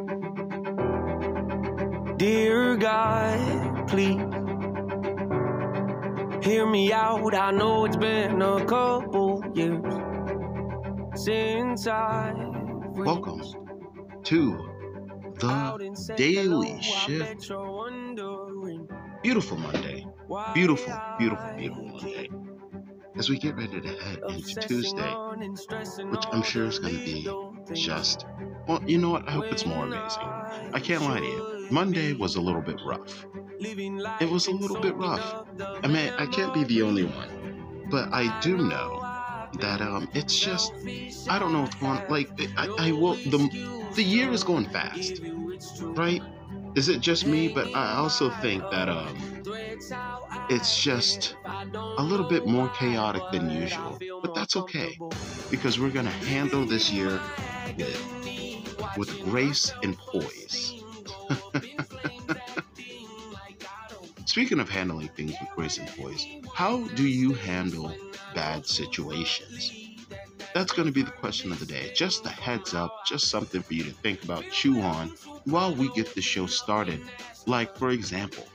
Dear God, please hear me out. I know it's been a couple years since Welcome to the Daily Shift. Beautiful Monday. Beautiful, beautiful, beautiful Monday. As we get ready to head into Tuesday, which I'm sure is going to be just, well, you know what? I hope it's more amazing. I can't lie to you. Monday was a little bit rough. It was a little bit rough. I mean, I can't be the only one, but I do know that it's just, I don't know what's going on. Like, I will, the year is going fast, right? Is it just me? But I also think that it's just a little bit more chaotic than usual. But that's okay, because we're gonna handle this year with grace and poise. Speaking of handling things with grace and poise, how do you handle bad situations? That's going to be the question of the day. Just a heads up, just something for you to think about, chew on while we get the show started. Like, for example,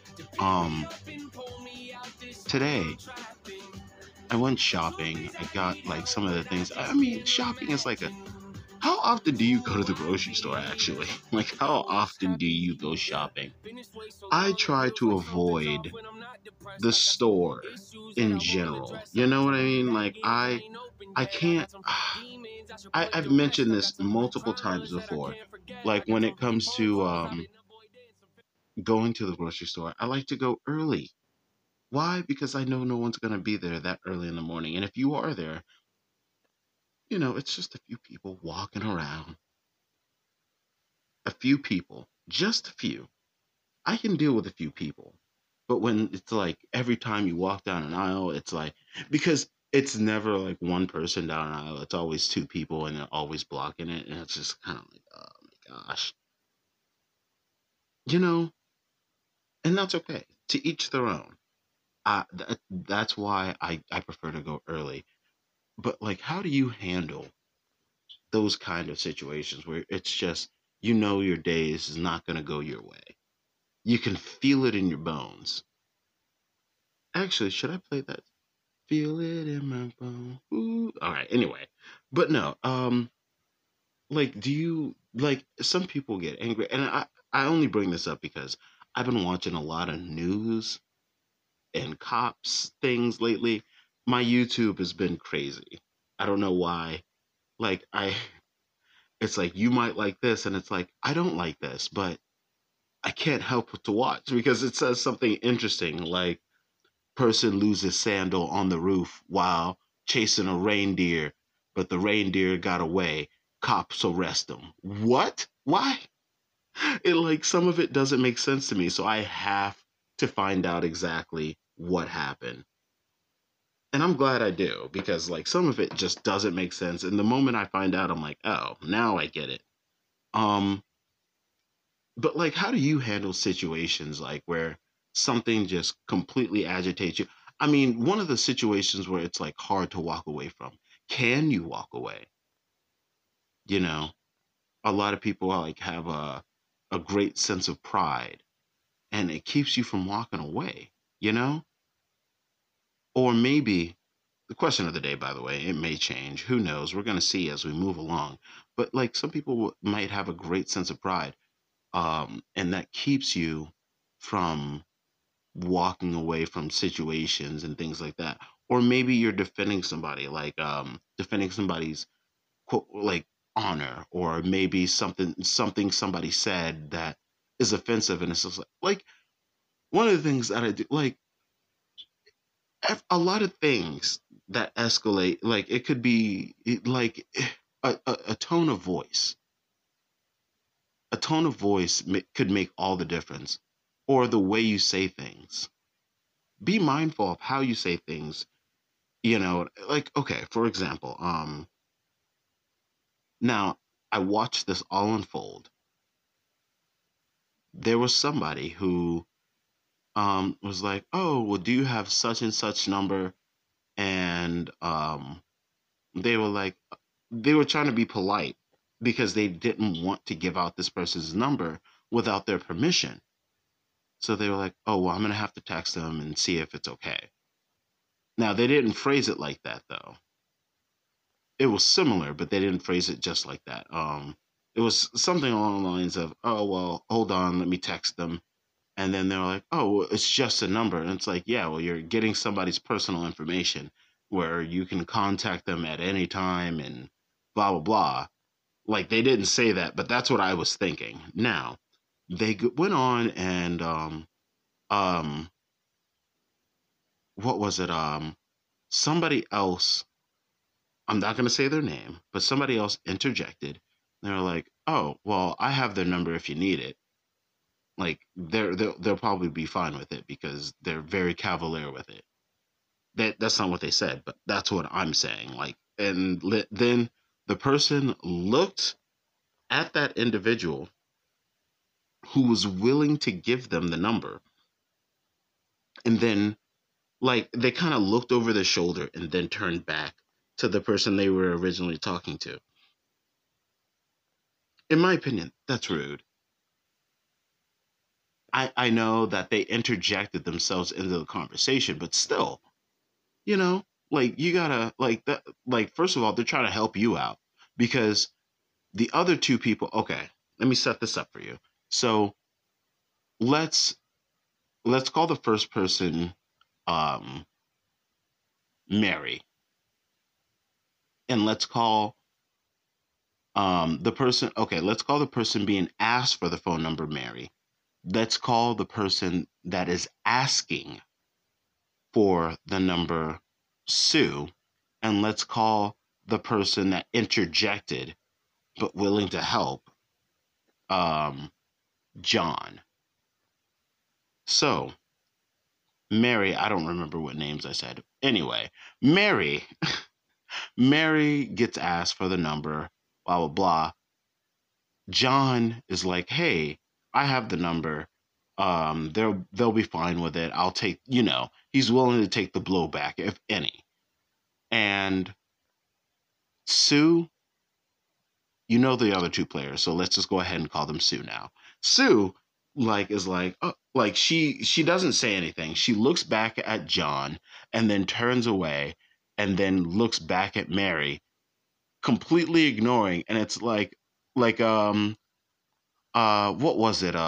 today I went shopping. I got like some of the things. I mean, shopping is like how often do you go to the grocery store actually? Like, how often do you go shopping? I try to avoid the store in general. You know what I mean? Like, I can't. I've mentioned this multiple times before. Like, when it comes to going to the grocery store, I like to go early. Why? Because I know no one's going to be there that early in the morning. And if you are there, it's just a few people walking around. A few people, just a few. I can deal with a few people. But when it's like every time you walk down an aisle, it's like, because it's never like one person down an aisle, it's always two people and they're always blocking it. And it's just kind of like, oh my gosh. You know, and that's okay. To each their own. That's why I prefer to go early. But like, how do you handle those kind of situations where it's just, your day is not going to go your way? You can feel it in your bones. Actually, should I play that? Feel it in my bones. Ooh. All right. Anyway, but no. Like, do you like? Some people get angry, and I only bring this up because I've been watching a lot of news and cops things lately. My YouTube has been crazy. I don't know why. Like, it's like you might like this, and it's like I don't like this, but I can't help but to watch because it says something interesting, like person loses sandal on the roof while chasing a reindeer, but the reindeer got away. Cops arrest him. What? Why? It like some of it doesn't make sense to me, so I have to find out exactly what happened. And I'm glad I do because like some of it just doesn't make sense. And the moment I find out, I'm like, oh, now I get it. Um, but like, how do you handle situations like where something just completely agitates you? I mean, one of the situations where it's like hard to walk away from. Can you walk away? You know, a lot of people like have a great sense of pride and it keeps you from walking away, you know? Or maybe the question of the day, by the way, it may change. Who knows? We're going to see as we move along. But like some people might have a great sense of pride, and that keeps you from walking away from situations and things like that. Or maybe you're defending somebody, like defending somebody's quote, like honor, or maybe something somebody said that is offensive, and it's just like one of the things that I do, like a lot of things that escalate, like it could be like a tone of voice. A tone of voice could make all the difference, or the way you say things. Be mindful of how you say things. Like, okay, for example, now I watched this all unfold. There was somebody who was like, "Oh, well, do you have such and such number?" And they were like, they were trying to be polite, because they didn't want to give out this person's number without their permission. So they were like, oh, well, I'm going to have to text them and see if it's okay. Now, they didn't phrase it like that, though. It was similar, but they didn't phrase it just like that. It was something along the lines of, oh, well, hold on, let me text them. And then they're like, oh, well, it's just a number. And it's like, yeah, well, you're getting somebody's personal information where you can contact them at any time and blah, blah, blah. Like, they didn't say that, but that's what I was thinking. Now, they went on and, um, what was it? Somebody else, I'm not going to say their name, but somebody else interjected. They were like, oh, well, I have their number if you need it. Like, they'll probably be fine with it because they're very cavalier with it. That's not what they said, but that's what I'm saying. Like, and then the person looked at that individual who was willing to give them the number, and then, like, they kind of looked over their shoulder and then turned back to the person they were originally talking to. In my opinion, that's rude. I know that they interjected themselves into the conversation, but still, you know, like, you gotta, like, that, like, first of all, they're trying to help you out because the other two people, okay, let me set this up for you. So let's call the first person um Mary, and let's call the person, okay, let's call the person being asked for the phone number Mary. Let's call the person that is asking for the number Sue, and let's call the person that interjected but willing to help John. So Mary, I don't remember what names I said. Anyway, Mary Mary gets asked for the number, blah blah blah. John is like, hey, I have the number. They'll be fine with it. I'll take, he's willing to take the blowback, if any. And Sue, the other two players, so let's just go ahead and call them Sue now. Sue, like, is like, oh, like, she doesn't say anything. She looks back at John and then turns away and then looks back at Mary, completely ignoring. And it's like, what was it?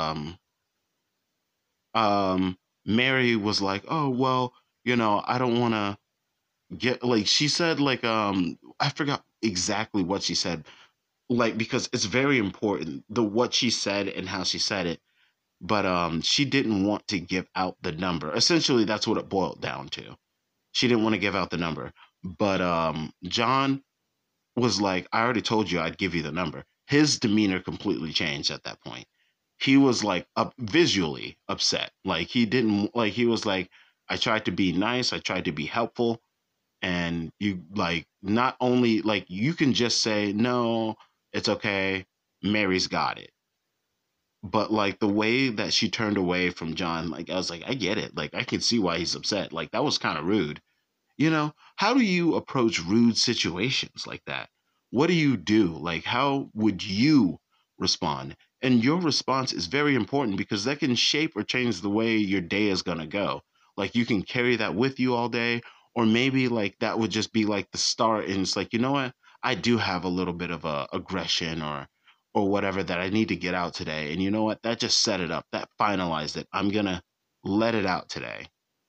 Mary was like, oh, well, I don't want to get, like, she said, like, I forgot exactly what she said, like, because it's very important, what she said and how she said it. But she didn't want to give out the number. Essentially, that's what it boiled down to. She didn't want to give out the number. But John was like, I already told you I'd give you the number. His demeanor completely changed at that point. He was like visually upset. Like, he didn't, like, he was like, I tried to be nice, I tried to be helpful, and you, like, not only, like, you can just say no, it's okay, Mary's got it. But, like, the way that she turned away from John, like, I was like, I get it. Like, I can see why he's upset. Like, that was kind of rude. How do you approach rude situations like that? What do you do? Like, how would you respond? And your response is very important because that can shape or change the way your day is going to go. Like, you can carry that with you all day, or maybe, like, that would just be like the start. And it's like, you know what? I do have a little bit of a aggression or whatever that I need to get out today. And you know what? That just set it up. That finalized it. I'm going to let it out today.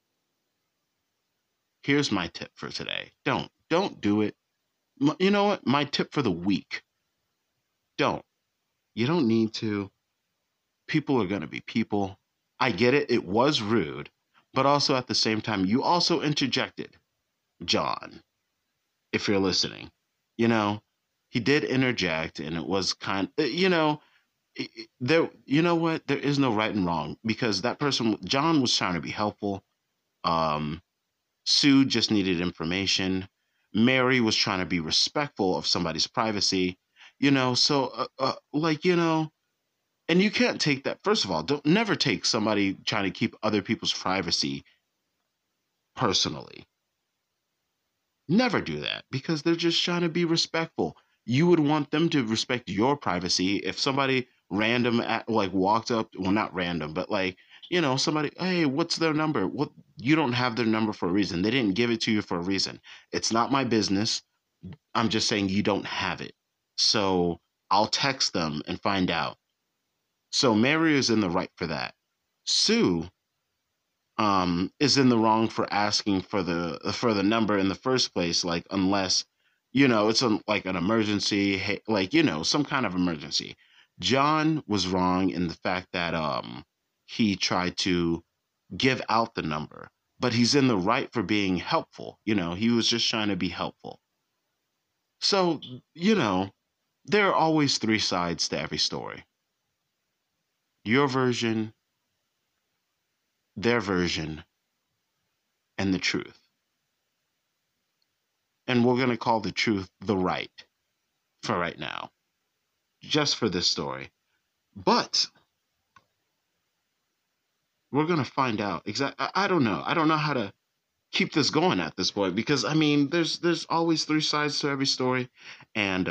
Here's my tip for today. Don't do it. You know what? My tip for the week. Don't. You don't need to. People are going to be people. I get it. It was rude. But also at the same time, you also interjected. John, if you're listening, he did interject, and it was there, you know what? There is no right and wrong because that person, John, was trying to be helpful. Sue just needed information. Mary was trying to be respectful of somebody's privacy, so, and you can't take that. First of all, don't never take somebody trying to keep other people's privacy personally. Never do that because they're just trying to be respectful. You would want them to respect your privacy. If somebody random walked up, well, not random, but somebody, hey, what's their number? What, you don't have their number for a reason. They didn't give it to you for a reason. It's not my business. I'm just saying you don't have it. So I'll text them and find out. So Mary is in the right for that. Sue is in the wrong for asking for the number in the first place, like, unless it's like an emergency, some kind of emergency. John was wrong in the fact that he tried to give out the number, but he's in the right for being helpful. He was just trying to be helpful. So, there are always three sides to every story. Your version, their version, and the truth. And we're going to call the truth the right for right now, just for this story. But we're going to find out exactly. I don't know. I don't know how to keep this going at this point, because there's always three sides to every story. And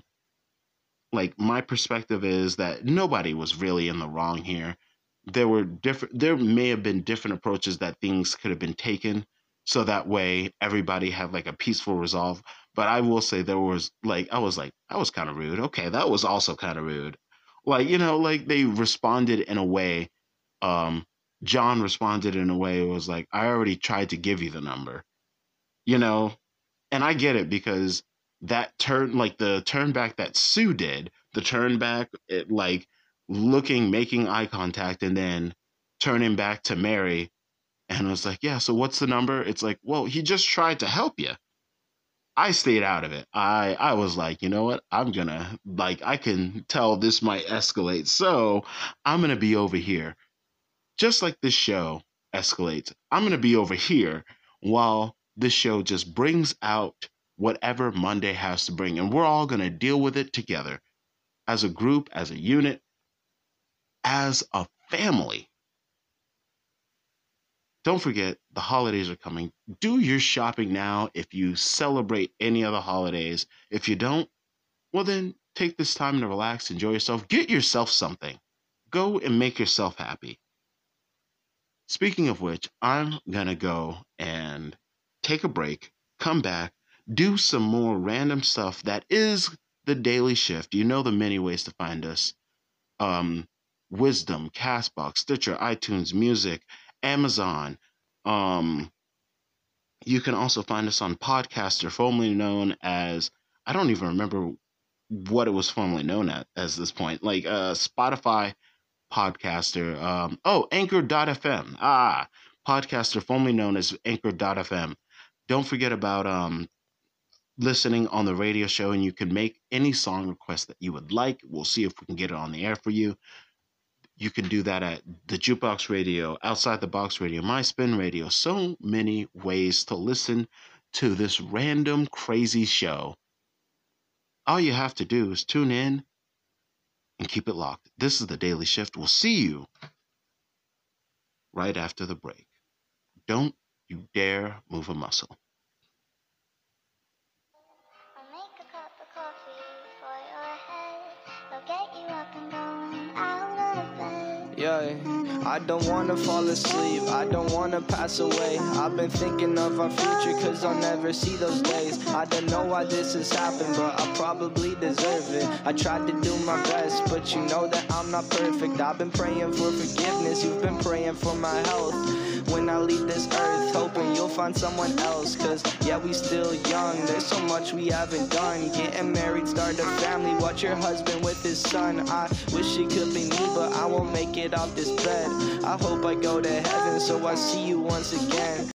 my perspective is that nobody was really in the wrong here. There may have been different approaches that things could have been taken, so that way everybody had a peaceful resolve. But I will say there was I was kind of rude. Okay, that was also kind of rude. They responded in a way. John responded in a way. It was like, I already tried to give you the number, and I get it, because that the turn back that Sue did, the turn back, making eye contact, and then turning back to Mary, and was like, yeah, so what's the number? It's like, well, he just tried to help you. I stayed out of it. I was like, you know what? I'm gonna, I can tell this might escalate, so I'm gonna be over here. Just like this show escalates, I'm gonna be over here while this show just brings out whatever Monday has to bring, and we're all gonna deal with it together, as a group, as a unit, as a family. Don't forget, the holidays are coming. Do your shopping now if you celebrate any of the holidays. If you don't, well then take this time to relax, enjoy yourself, get yourself something. Go and make yourself happy. Speaking of which, I'm gonna go and take a break, come back, do some more random stuff that is the Daily Shift. You know the many ways to find us. Wisdom, Castbox, Stitcher, iTunes, Music, Amazon. You can also find us on Podcaster, formerly known as, I don't even remember what it was formerly known as this point, Spotify, Podcaster. Anchor.fm. Podcaster, formerly known as Anchor.fm. Don't forget about listening on the radio show, and you can make any song request that you would like. We'll see if we can get it on the air for you. You can do that at the Jukebox Radio, Outside the Box Radio, My Spin Radio. So many ways to listen to this random, crazy show. All you have to do is tune in and keep it locked. This is the Daily Shift. We'll see you right after the break. Don't you dare move a muscle. I'll make a cup of coffee for your head. I'll get you up and going out of bed. Yeah, I don't wanna fall asleep, I don't wanna pass away. I've been thinking of our future, cause I'll never see those days. I don't know why this has happened, but I probably deserve it. I tried to do my best, but you know that I'm not perfect. I've been praying for forgiveness, you've been praying for my health. When I leave this earth, hoping you'll find someone else. Cause yeah, we still young, there's so much we haven't done. Getting married, start a family, watch your husband with his son. I wish it could be me, but I won't make it off this bed. I hope I go to heaven, so I see you once again.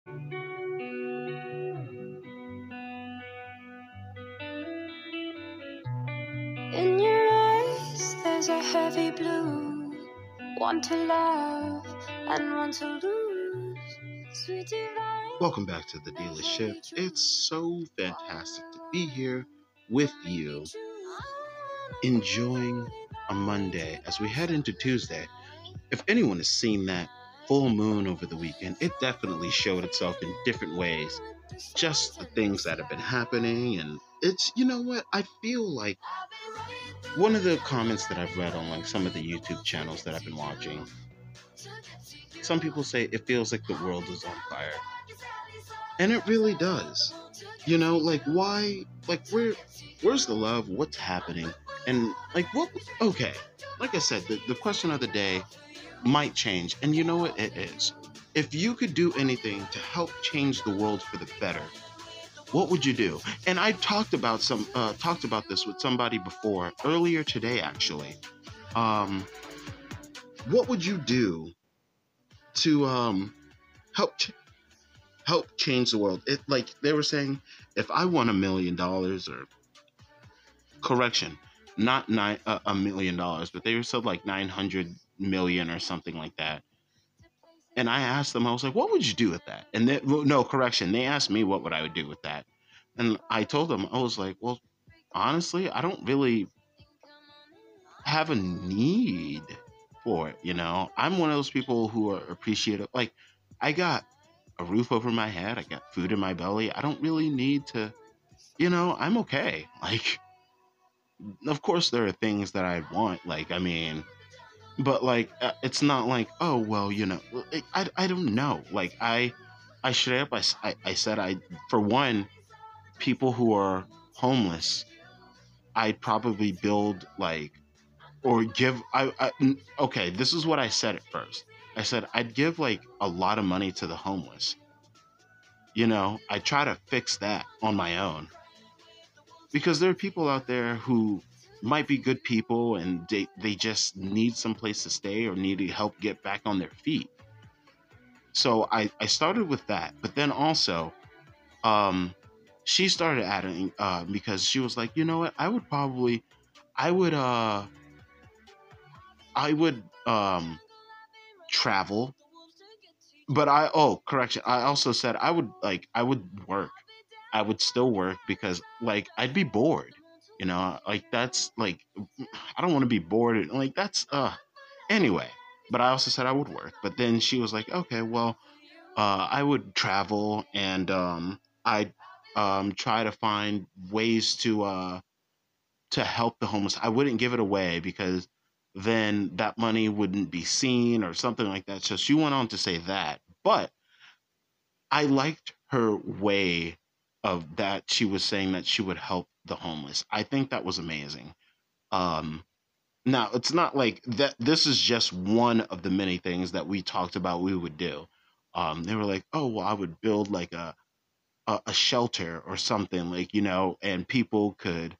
In your eyes, there's a heavy blue. One to love and one to lose. Sweet divine. Welcome back to the Daily Shift. It's so fantastic to be here with you, enjoying a Monday as we head into Tuesday. If anyone has seen that full moon over the weekend, it definitely showed itself in different ways. just the things that have been happening. And it's, you know what, I feel like one of the comments that I've read on like some of the YouTube channels that I've been watching, some people say it feels like the world is on fire. And it really does. You know, like why, like where's the love? What's happening? And like what, okay. Like I said, the question of the day might change. And you know what it is? If you could do anything to help change the world for the better, what would you do? And I talked about this with somebody before, earlier today actually. What would you do to help help change the world? It, like they were saying, if I won $1 million, or correction, not $1 million, but they said like 900 million or something like that. And I asked them, I was like, what would you do with that? And they, well, no, correction, they asked me what would I would do with that. And I told them, I was like, well, honestly, I don't really have a need for it. You know, I'm one of those people who are appreciative. Like, I got a roof over my head, I got food in my belly. I don't really need to, you know, I'm okay. Like, of course, there are things that I want. Like, I mean, but like, it's not like, oh, well, you know, I don't know. Like, I straight up, I said, for one, people who are homeless, I'd probably build like, or give, okay, this is what I said at first. I said, I'd give like a lot of money to the homeless. You know, I try to fix that on my own, because there are people out there who might be good people and they just need some place to stay or need help get back on their feet. So I started with that, but then also, she started adding, because she was like, you know what, I would I would travel, but correction, I also said I would work. I would still work because like I'd be bored. You know, like that's like I don't want to be bored. Like that's anyway. But I also said I would work. But then she was like, okay, well, I would travel and I'd try to find ways to help the homeless. I wouldn't give it away because then that money wouldn't be seen or something like that. So she went on to say that. But I liked her way of that. She was saying that she would help the homeless. I think that was amazing. Um, Now, it's not like that. This is just one of the many things that we talked about we would do. They were like, oh, well, I would build like a shelter or something, like, you know, and people could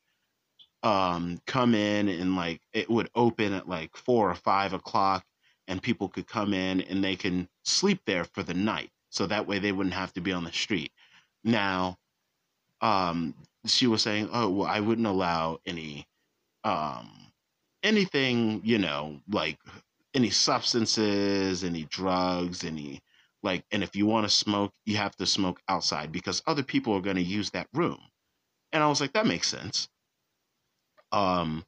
come in, and like it would open at like 4 or 5 o'clock, and people could come in and they can sleep there for the night. So that way they wouldn't have to be on the street. Now, um, she was saying, oh, well, I wouldn't allow um, anything, you know, like any substances, any drugs, any like, and if you want to smoke, you have to smoke outside because other people are going to use that room. And I was like, that makes sense. Um,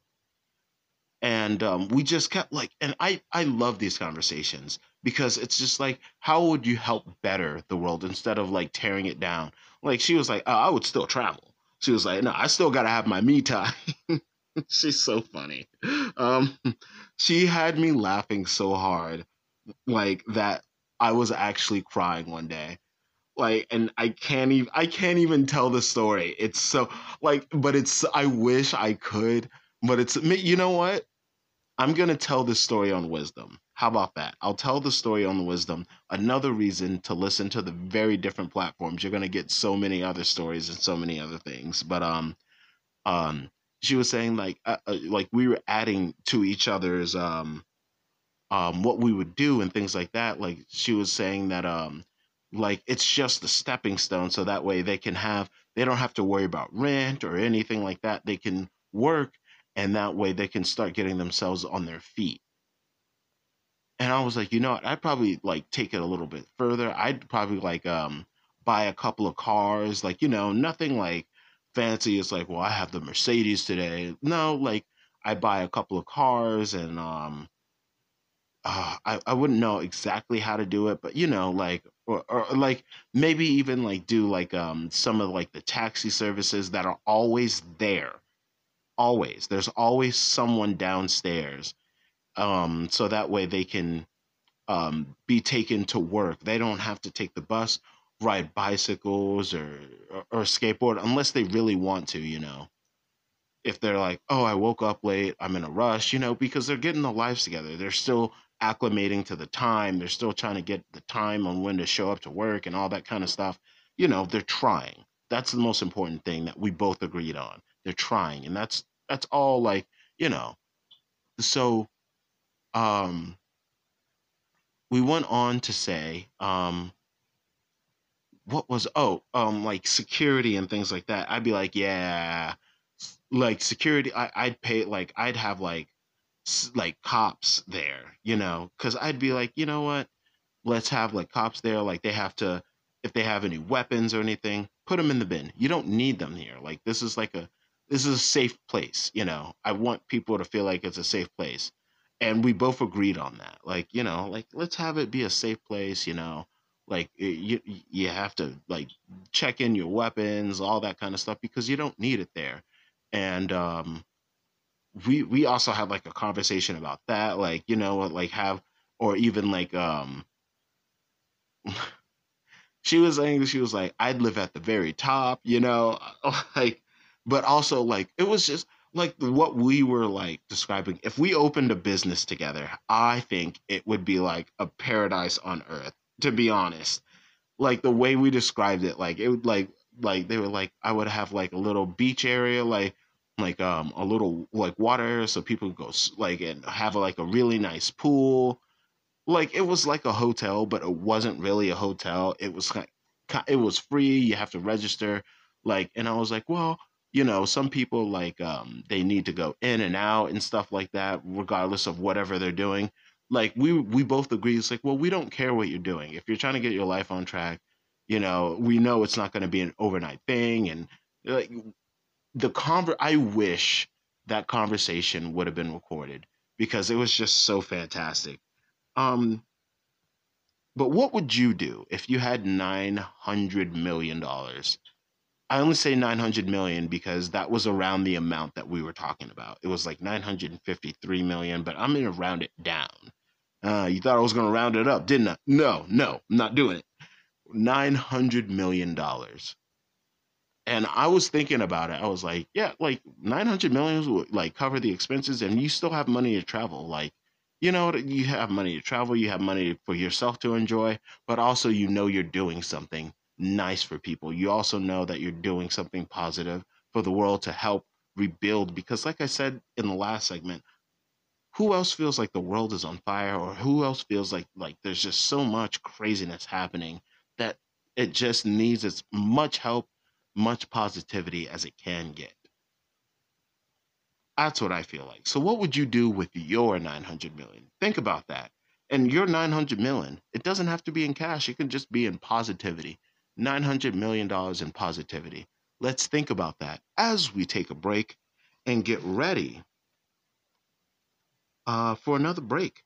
and we just kept like, and I love these conversations because it's just like, how would you help better the world instead of like tearing it down? Like she was like, oh, I would still travel. She was like, no, I still got to have my me time. She's so funny. Um, she had me laughing so hard, like that I was actually crying one day. Like, and I can't even tell the story. It's so like, but it's, I wish I could, but it's, you know what? I'm gonna tell this story on Wisdom. How about that? I'll tell the story on Wisdom. Another reason to listen to the very different platforms. You're gonna get so many other stories and so many other things. But um, she was saying like we were adding to each other's what we would do and things like that. Like she was saying that like it's just a stepping stone, so that way they don't have to worry about rent or anything like that. They can work, and that way they can start getting themselves on their feet. And I was like, you know what? I'd probably like take it a little bit further. I'd probably like buy a couple of cars, like, you know, nothing like fancy. It's like, well, I have the Mercedes today. No, like I buy a couple of cars and I wouldn't know exactly how to do it, but like, or like maybe even like do like some of like the taxi services that are always there. Always. There's always someone downstairs. So that way they can be taken to work. They don't have to take the bus, ride bicycles or skateboard unless they really want to, if they're like, oh, I woke up late, I'm in a rush, because they're getting their lives together. They're still acclimating to the time. They're still trying to get the time on when to show up to work and all that kind of stuff. They're trying. That's the most important thing that we both agreed on. They're trying. And that's all like, so um we went on to say, what was like security and things like that. I'd be like, yeah, like security, I'd pay, like I'd have like cops there, because I'd be like, you know what, let's have like cops there. Like they have to, if they have any weapons or anything, put them in the bin. You don't need them here. Like this is a safe place. I want people to feel like it's a safe place, and we both agreed on that. Like like let's have it be a safe place. Like you have to like check in your weapons, all that kind of stuff, because you don't need it there. And we also had like a conversation about that, like like have, or even like she was saying, she was like, I'd live at the very top, like, but also like it was just like what we were like describing. If we opened a business together, I think it would be like a paradise on earth, to be honest. Like the way we described it, like it would like they were like, I would have like a little beach area, like a little like water area, so people could go like and have like a really nice pool. Like it was like a hotel, but it wasn't really a hotel. It was like it was free. You have to register. Like, and I was like, well, some people like they need to go in and out and stuff like that, regardless of whatever they're doing. Like we both agree. It's like, well, we don't care what you're doing. If you're trying to get your life on track, we know it's not going to be an overnight thing. And like I wish that conversation would have been recorded because it was just so fantastic. But what would you do if you had $900 million? I only say 900 million because that was around the amount that we were talking about. It was like 953 million, but I'm going to round it down. You thought I was going to round it up, didn't I? No, I'm not doing it. $900 million. And I was thinking about it. I was like, yeah, like 900 million would like cover the expenses and you still have money to travel. Like, you have money to travel, you have money for yourself to enjoy, but also, you're doing something nice for people. You also know that you're doing something positive for the world to help rebuild. Because like I said in the last segment, who else feels like the world is on fire, or who else feels like there's just so much craziness happening that it just needs as much help, much positivity as it can get? That's what I feel like. So what would you do with your 900 million? Think about that. And your 900 million, it doesn't have to be in cash. It can just be in positivity. $900 million in positivity. Let's think about that as we take a break and get ready for another break.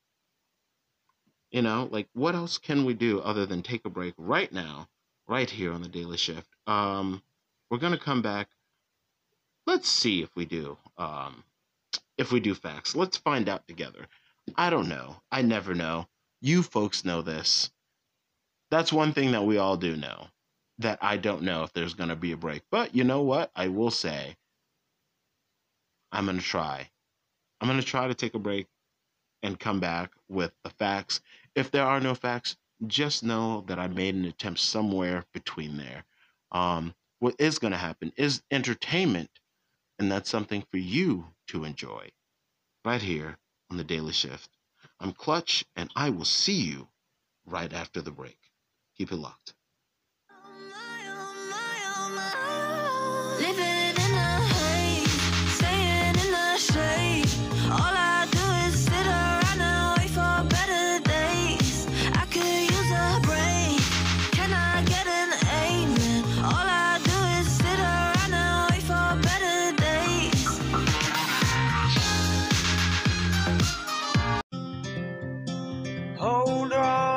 Like what else can we do other than take a break right now, right here on the Daily Shift? We're going to come back. Let's see if we do facts. Let's find out together. I don't know. I never know. You folks know this. That's one thing that we all do know, that I don't know if there's going to be a break. But you know what? I will say I'm going to try. I'm going to try to take a break and come back with the facts. If there are no facts, just know that I made an attempt somewhere between there. What is going to happen is entertainment, and that's something for you to enjoy right here on the Daily Shift. I'm Clutch, and I will see you right after the break. Keep it locked. Living in a haze, staying in the shade. All I do is sit around and wait for better days. I could use a break. Can I get an amen? All I do is sit around and wait for better days. Hold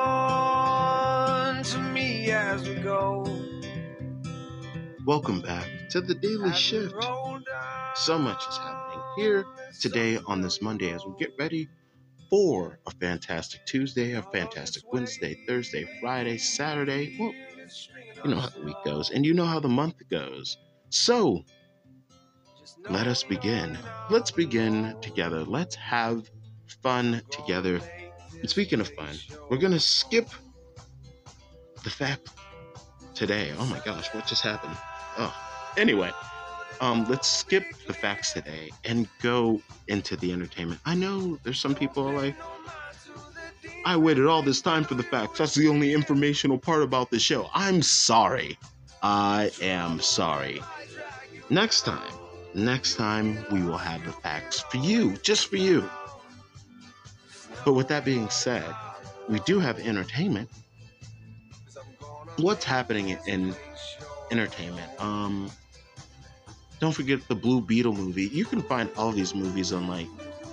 on to me as we go. Welcome back to the Daily Shift. So much is happening here today on this Monday as we get ready for a fantastic Tuesday, a fantastic Wednesday, Thursday, Friday, Saturday. Well, you know how the week goes and you know how the month goes. So let us begin. Let's begin together. Let's have fun together. And speaking of fun, we're going to skip the fact today. Oh my gosh, what just happened? Oh, anyway, let's skip the facts today and go into the entertainment. I know there's some people who are like, I waited all this time for the facts. That's the only informational part about the show. I'm sorry. I am sorry. Next time we will have the facts for you, just for you. But with that being said, we do have entertainment. What's happening in entertainment? Don't forget the Blue Beetle movie. You can find all these movies on like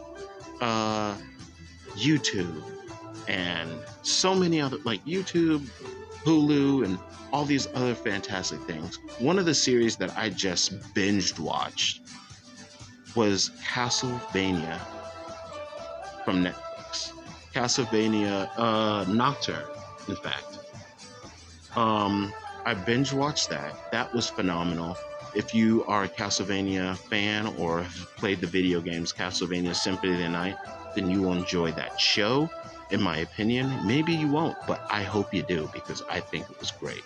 YouTube and so many other, like YouTube, Hulu, and all these other fantastic things. One of the series that I just binged watched was Castlevania from Netflix. Castlevania Nocturne, in fact. I binge watched that. That was phenomenal. If you are a Castlevania fan or have played the video games Castlevania Symphony of the Night, then you will enjoy that show, in my opinion. Maybe you won't, but I hope you do because I think it was great.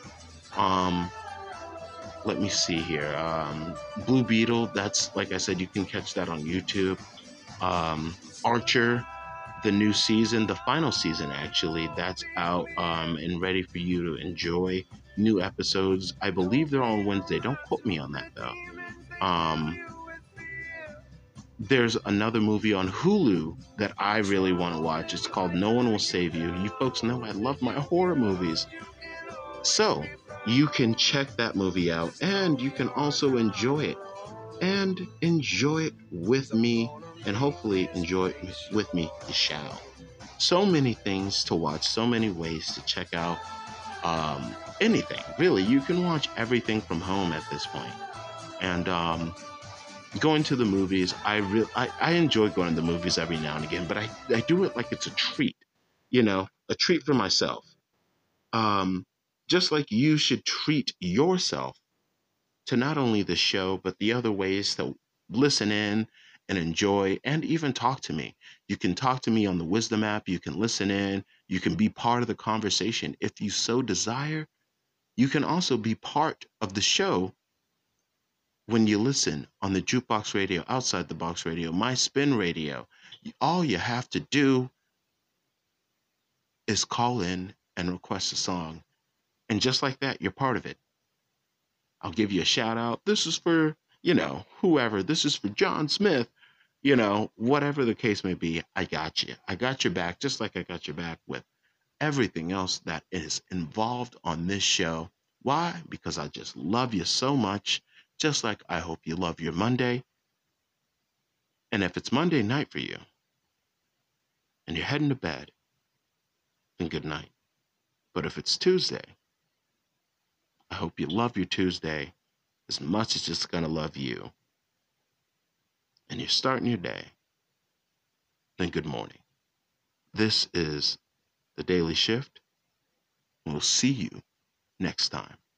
Let me see here. Blue Beetle, that's, like I said, you can catch that on YouTube. Archer, the new season, the final season actually, that's out and ready for you to enjoy. New episodes, I believe they're on Wednesday. Don't quote me on that though. There's another movie on Hulu that I really want to watch. It's called No One Will Save You. You folks know I love my horror movies. So you can check that movie out and you can also enjoy it. And enjoy it with me. And hopefully enjoy it with me, you shall. So many things to watch, so many ways to check out anything. Really, you can watch everything from home at this point. And going to the movies, I enjoy going to the movies every now and again, but I do it like it's a treat, a treat for myself. Just like you should treat yourself to not only the show, but the other ways to listen in and enjoy and even talk to me. You can talk to me on the Wisdom app. You can listen in. You can be part of the conversation. If you so desire, you can also be part of the show when you listen on the Jukebox Radio, Outside the Box Radio, My Spin Radio. All you have to do is call in and request a song. And just like that, you're part of it. I'll give you a shout out. This is for, whoever. This is for John Smith. Whatever the case may be, I got you. I got your back, just like I got your back with everything else that is involved on this show. Why? Because I just love you so much, just like I hope you love your Monday. And if it's Monday night for you and you're heading to bed, then good night. But if it's Tuesday, I hope you love your Tuesday as much as it's going to love you. And you're starting your day, then good morning. This is the Daily Shift, and we'll see you next time.